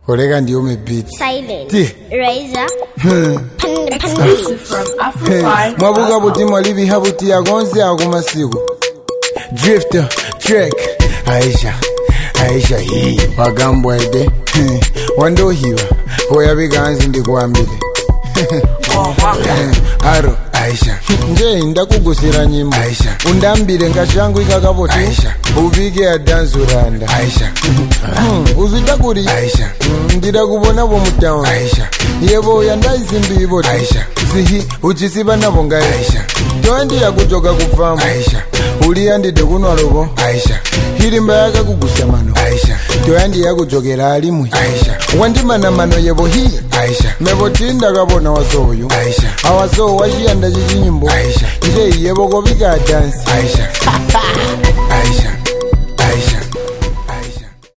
Olega ndiyo me beat. Silent. Razor. Exclusive from Afro5. Mwabuga buti mwalibi habuti ya gonzi agumasiku. Drifter, track. Aisha hii. Wagambwa ede. Wando hiwa. Hoya biganzi ndikuambile. Aro Aisha nje ndakugusira nyimbo Aisha undambire ngashangu ikakaboti Aisha ubige ya danzuranda Aisha uzita kuri Aisha ndira kubona bo mutawa Aisha yebo yandayizimbi iboti Aisha zihi uchisiba nabo ngai Aisha tondi yakujoka kufamu Aisha uli yandide kunwa lobo Aisha hirimba yakakugusa mano Aisha toyandi yakujogera alimwe Aisha wandimana mano yebo hi Aisha mebotinda kabona wasoyo Aisha awaso wajiyanda chinyimbo Aisha nje yebo kobika dance Aisha Aisha